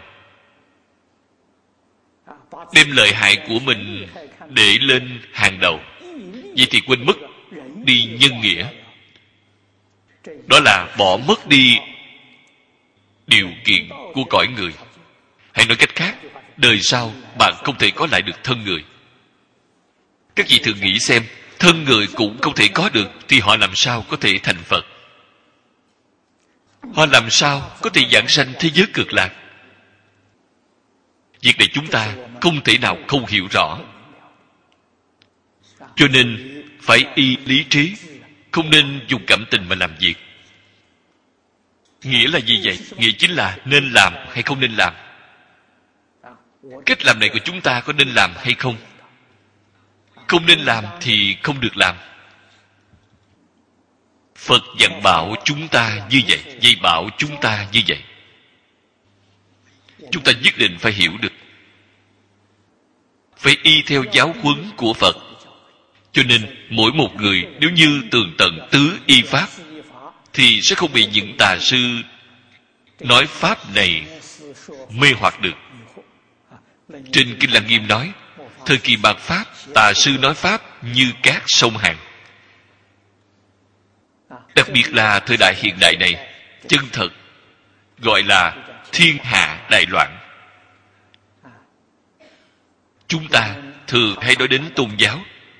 Speaker 1: Đem lợi hại của mình để lên hàng đầu, vậy thì quên mất đi nhân nghĩa. Đó là bỏ mất đi điều kiện của cõi người. Hay nói cách khác, đời sau bạn không thể có lại được thân người. Các vị thường nghĩ xem, thân người cũng không thể có được thì họ làm sao có thể thành Phật? Họ làm sao có thể giảng sanh thế giới cực lạc? Việc này chúng ta không thể nào không hiểu rõ. Cho nên phải y lý trí, không nên dùng cảm tình mà làm việc. Nghĩa là gì vậy? Nghĩa chính là nên làm hay không nên làm. Cách làm này của chúng ta có nên làm hay không? Không nên làm thì không được làm. Phật dặn bảo chúng ta như vậy, dạy bảo chúng ta như vậy. Chúng ta nhất định phải hiểu được, phải y theo giáo huấn của Phật. Cho nên mỗi một người nếu như tường tận tứ y pháp thì sẽ không bị những tà sư nói pháp này mê hoặc được. Trên Kinh Lăng Nghiêm nói, thời kỳ mạt pháp, tà sư nói pháp như cát sông Hàn. Đặc biệt là thời đại hiện đại này, chân thật gọi là thiên hạ đại loạn. Chúng ta thường hay nói đến tôn giáo.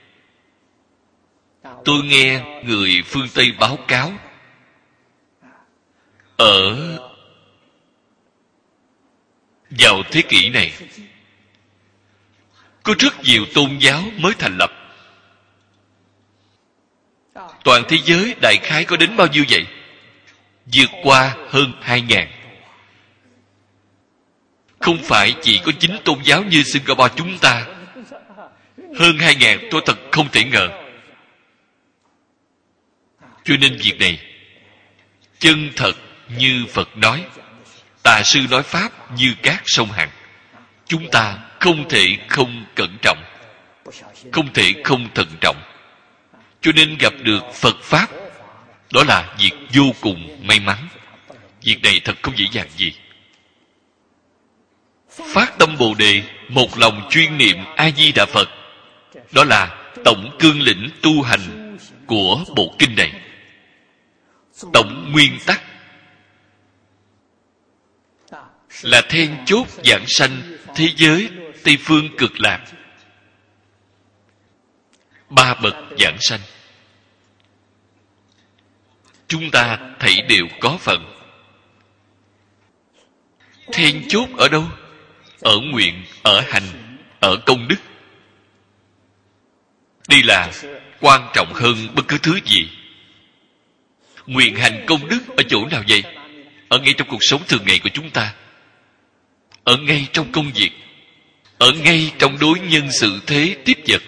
Speaker 1: Tôi nghe người phương Tây báo cáo, ở vào thế kỷ này có rất nhiều tôn giáo mới thành lập. Toàn thế giới đại khái có đến bao nhiêu vậy? Vượt qua hơn hai ngàn. Không phải chỉ có chín tôn giáo như Singapore chúng ta. Hơn hai ngàn tôi thật không thể ngờ. Cho nên việc này chân thật như Phật nói, tà sư nói Pháp như cát sông Hằng. Chúng ta không thể không cẩn trọng, không thể không thận trọng. Cho nên gặp được Phật Pháp, đó là việc vô cùng may mắn. Việc này thật không dễ dàng gì. Phát tâm Bồ Đề, một lòng chuyên niệm A-di-đà Phật, đó là tổng cương lĩnh tu hành của bộ kinh này. Tổng nguyên tắc là then chốt giảng sanh thế giới Tây Phương Cực Lạc. Ba bậc giảng sanh chúng ta thảy đều có phần. Then chốt ở đâu? Ở nguyện, ở hành, ở công đức. Đây là quan trọng hơn bất cứ thứ gì. Nguyện hành công đức ở chỗ nào vậy? Ở ngay trong cuộc sống thường ngày của chúng ta, ở ngay trong công việc, ở ngay trong đối nhân xử thế tiếp vật.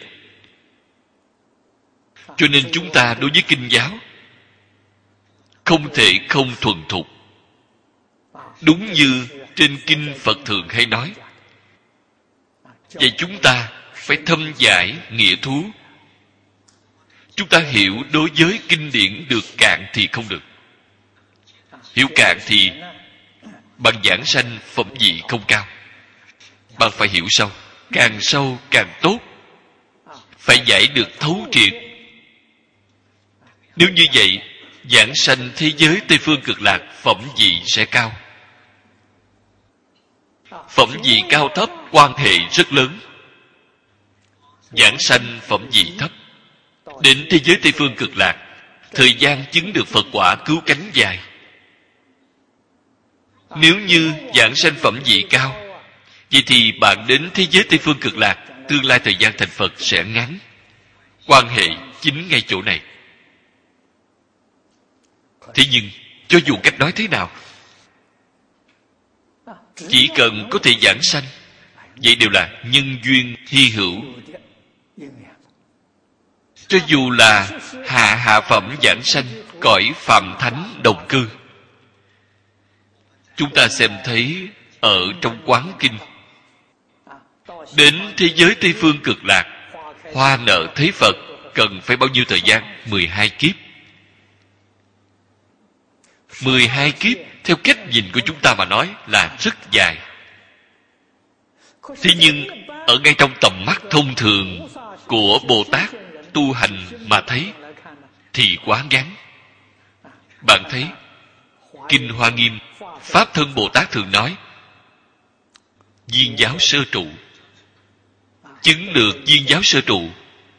Speaker 1: Cho nên chúng ta đối với kinh giáo không thể không thuần thục. Đúng như trên kinh Phật thường hay nói, vậy chúng ta phải thâm giải nghĩa thú. Chúng ta hiểu đối với kinh điển được cạn thì không được. Hiểu cạn thì bằng giảng sanh phẩm vị không cao. Bạn phải hiểu sâu, càng sâu càng tốt. Phải giải được thấu triệt. Nếu như vậy, giảng sanh thế giới Tây Phương Cực Lạc phẩm vị sẽ cao. Phẩm vị cao thấp quan hệ rất lớn. Giảng sanh phẩm vị thấp, đến thế giới Tây Phương Cực Lạc, thời gian chứng được Phật quả cứu cánh dài. Nếu như giảng sanh phẩm vị cao, vậy thì bạn đến thế giới Tây Phương Cực Lạc, tương lai thời gian thành Phật sẽ ngắn. Quan hệ chính ngay chỗ này. Thế nhưng, cho dù cách nói thế nào, chỉ cần có thể giảng sanh, vậy đều là nhân duyên hy hữu. Cho dù là hạ hạ phẩm giảng sanh, cõi phàm thánh đồng cư, chúng ta xem thấy ở trong quán kinh, đến thế giới Tây Phương Cực Lạc, hoa nợ thế Phật cần phải bao nhiêu thời gian? mười hai kiếp. mười hai kiếp theo cách nhìn của chúng ta mà nói là rất dài. Thế nhưng ở ngay trong tầm mắt thông thường của Bồ Tát tu hành mà thấy thì quá ngắn. Bạn thấy kinh Hoa Nghiêm, Pháp Thân Bồ Tát thường nói viên giáo sơ trụ. Chứng được viên giáo sơ trụ,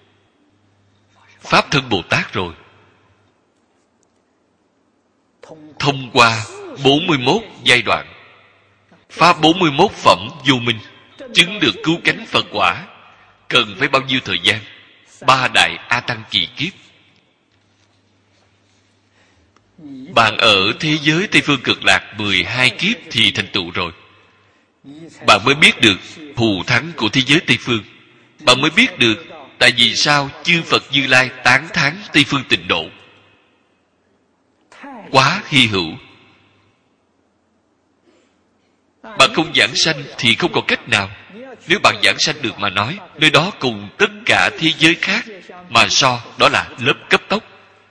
Speaker 1: Pháp Thân Bồ Tát rồi. Thông qua bốn mươi mốt giai đoạn, phá bốn mươi mốt phẩm vô minh, chứng được cứu cánh Phật quả, cần phải bao nhiêu thời gian? Ba đại A Tăng kỳ kiếp. Bạn ở thế giới Tây Phương Cực Lạc mười hai kiếp thì thành tựu rồi. Bạn mới biết được thù thắng của thế giới Tây Phương. Bạn mới biết được tại vì sao chư Phật Như Lai tán thán Tây Phương Tịnh Độ. Quá hy hữu. Bạn không giảng sanh thì không có cách nào. Nếu bạn giảng sanh được mà nói, nơi đó cùng tất cả thế giới khác mà so, đó là lớp cấp tốc.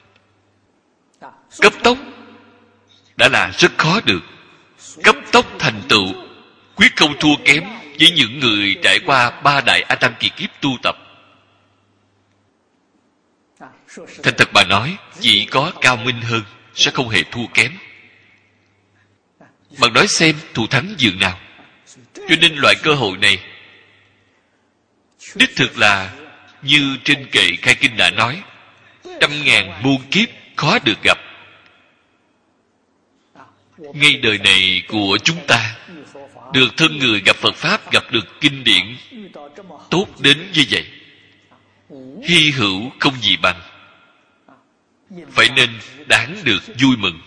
Speaker 1: Cấp tốc đã là rất khó được. Cấp tốc thành tựu quyết không thua kém với những người trải qua ba đại A Tăng kỳ kiếp tu tập. Thành thật mà nói, chỉ có cao minh hơn, sẽ không hề thua kém. Bạn nói xem thù thắng dường nào. Cho nên loại cơ hội này đích thực là như trên kệ khai kinh đã nói, trăm ngàn muôn kiếp khó được gặp. Ngay đời này của chúng ta, được thân người gặp Phật Pháp, gặp được kinh điển tốt đến như vậy, hy hữu không gì bằng. Phải nên đáng được vui mừng.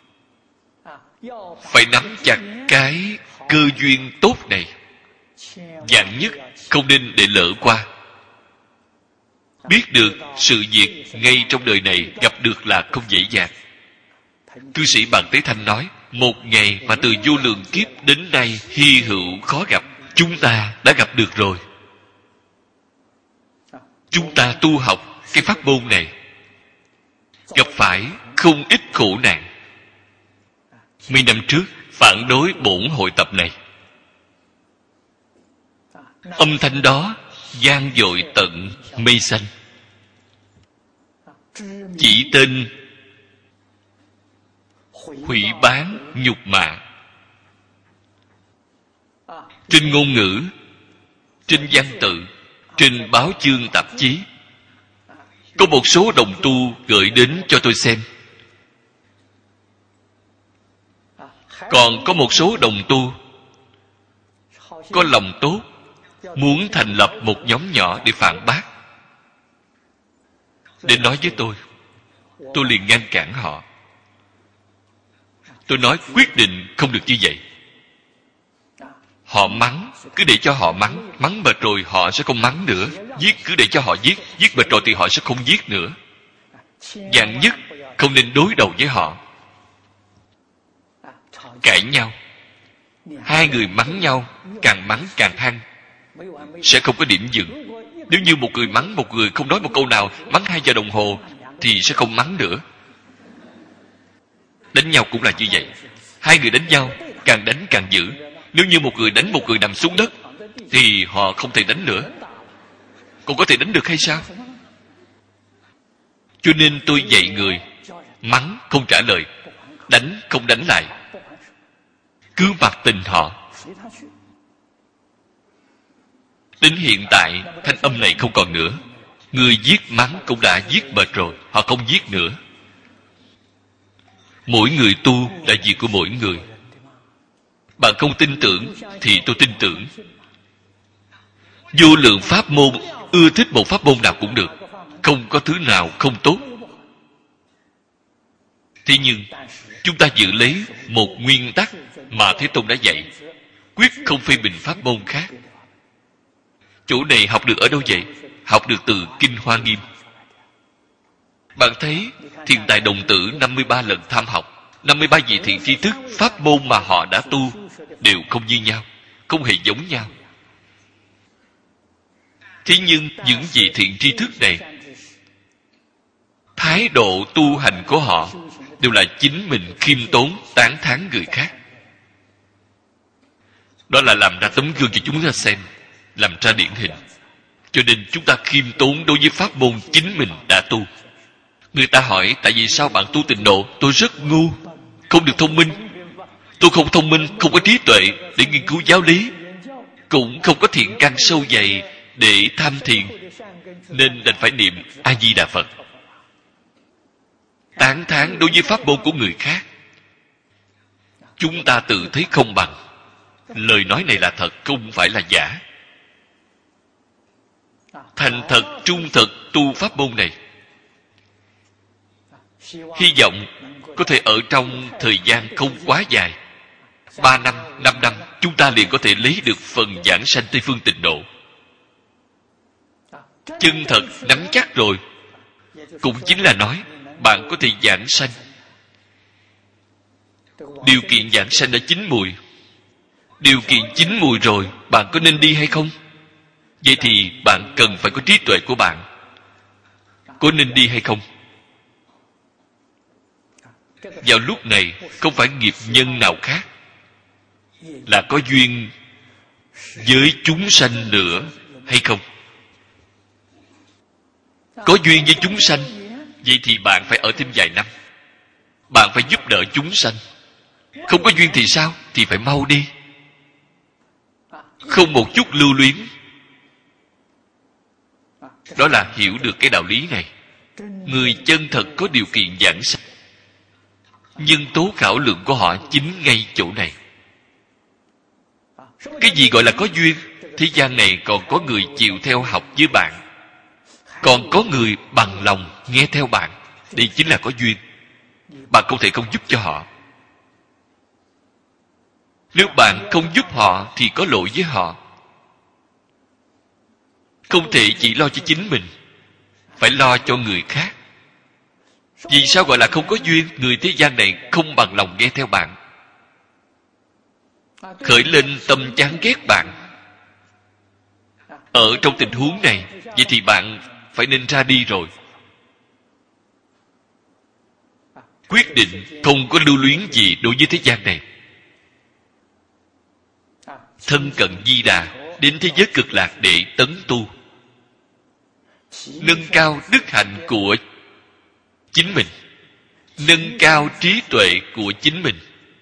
Speaker 1: Phải nắm chặt cái cơ duyên tốt này, vạn nhất không nên để lỡ qua. Biết được sự việc ngay trong đời này gặp được là không dễ dàng. Cư sĩ Bằng Tế Thanh nói, một ngày mà từ vô lượng kiếp đến nay hy hữu khó gặp, chúng ta đã gặp được rồi. Chúng ta tu học cái pháp môn này, gặp phải không ít khổ nạn. Mấy năm trước phản đối bổn hội tập này, âm thanh đó vang dội tận mây xanh. Chỉ tên hủy bán nhục mạ. Trên ngôn ngữ, trên văn tự, trên báo chương tạp chí, có một số đồng tu gửi đến cho tôi xem. Còn có một số đồng tu có lòng tốt, muốn thành lập một nhóm nhỏ để phản bác. Để nói với tôi, tôi liền ngăn cản họ. Tôi nói quyết định không được như vậy. Họ mắng, cứ để cho họ mắng. Mắng mệt rồi họ sẽ không mắng nữa. Giết cứ để cho họ giết. Giết mệt rồi thì họ sẽ không giết nữa. Vạn nhất không nên đối đầu với họ. Cãi nhau, hai người mắng nhau, càng mắng càng hăng, sẽ không có điểm dừng. Nếu như một người mắng một người không nói một câu nào, mắng hai giờ đồng hồ, thì sẽ không mắng nữa. Đánh nhau cũng là như vậy. Hai người đánh nhau, càng đánh càng dữ. Nếu như một người đánh một người nằm xuống đất, thì họ không thể đánh nữa. Còn có thể đánh được hay sao? Cho nên tôi dạy người, mắng không trả lời, đánh không đánh lại, cứ mặc tình họ. Đến hiện tại thanh âm này không còn nữa. Người giết mắng cũng đã giết mệt rồi, họ không giết nữa. Mỗi người tu là việc của mỗi người. Bạn không tin tưởng thì tôi tin tưởng. Vô lượng pháp môn, ưa thích một pháp môn nào cũng được, không có thứ nào không tốt. Thế nhưng chúng ta giữ lấy một nguyên tắc mà Thế Tôn đã dạy, quyết không phê bình pháp môn khác. Chỗ này học được ở đâu vậy? Học được từ Kinh Hoa Nghiêm. Bạn thấy Thiền Tài Đồng Tử năm mươi ba lần tham học, năm mươi ba vị thiện tri thức, pháp môn mà họ đã tu đều không như nhau, không hề giống nhau. Thế nhưng những vị thiện tri thức này, thái độ tu hành của họ đều là chính mình khiêm tốn, tán thán người khác. Đó là làm ra tấm gương cho chúng ta xem, làm ra điển hình. Cho nên chúng ta khiêm tốn đối với pháp môn chính mình đã tu. Người ta hỏi tại vì sao bạn tu tịnh độ? Tôi rất ngu, không được thông minh. Tôi không thông minh, không có trí tuệ để nghiên cứu giáo lý, cũng không có thiện căn sâu dày để tham thiền, nên đành phải niệm A Di Đà Phật, tán thán đối với pháp môn của người khác. Chúng ta tự thấy không bằng. Lời nói này là thật, không phải là giả. Thành thật, trung thực tu pháp môn này, hy vọng có thể ở trong thời gian không quá dài, ba năm, năm năm, chúng ta liền có thể lấy được phần giảng sanh Tây Phương Tịnh Độ. Chân thật nắm chắc rồi, cũng chính là nói bạn có thể giảng sanh. Điều kiện giảng sanh đã chín mùi. Điều kiện chín mùi rồi, bạn có nên đi hay không? Vậy thì bạn cần phải có trí tuệ của bạn. Có nên đi hay không? Vào lúc này không phải nghiệp nhân nào khác, là có duyên với chúng sanh nữa hay không? Có duyên với chúng sanh Vậy thì bạn phải ở thêm vài năm. Bạn phải giúp đỡ chúng sanh. Không có duyên thì sao? Thì phải mau đi. Không một chút lưu luyến. Đó là hiểu được cái đạo lý này. Người chân thật có điều kiện giảng sanh, nhân tố khảo lượng của họ chính ngay chỗ này. Cái gì gọi là có duyên? Thế gian này còn có người chịu theo học với bạn, còn có người bằng lòng nghe theo bạn. Đây chính là có duyên. Bạn không thể không giúp cho họ. Nếu bạn không giúp họ thì có lỗi với họ. Không thể chỉ lo cho chính mình, phải lo cho người khác. Vì sao gọi là không có duyên? Người thế gian này không bằng lòng nghe theo bạn, khởi lên tâm chán ghét bạn. Ở trong tình huống này, vậy thì bạn phải nên ra đi rồi. Quyết định không có lưu luyến gì đối với thế gian này. Thân cận Di Đà, đến thế giới cực lạc để tấn tu, nâng cao đức hạnh của chính mình, nâng cao trí tuệ của chính mình.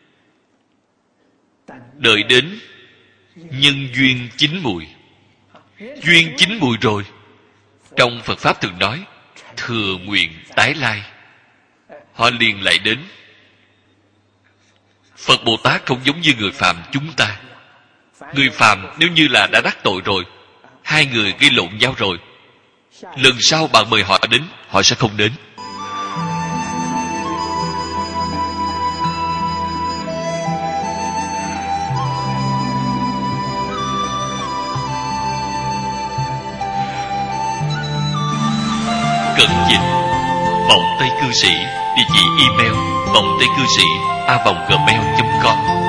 Speaker 1: Đợi đến nhân duyên chín mùi. Duyên chín mùi rồi, trong Phật Pháp thường nói thừa nguyện tái lai, họ liền lại đến. Phật Bồ Tát không giống như người phàm chúng ta. Người phàm nếu như là đã đắc tội rồi, hai người gây lộn nhau rồi, lần sau bạn mời họ đến, họ sẽ không đến. Cẩn dịch Vọng Tây Cư Sĩ. Địa chỉ email vọng tây cư sĩ a vòng gmail chấm com.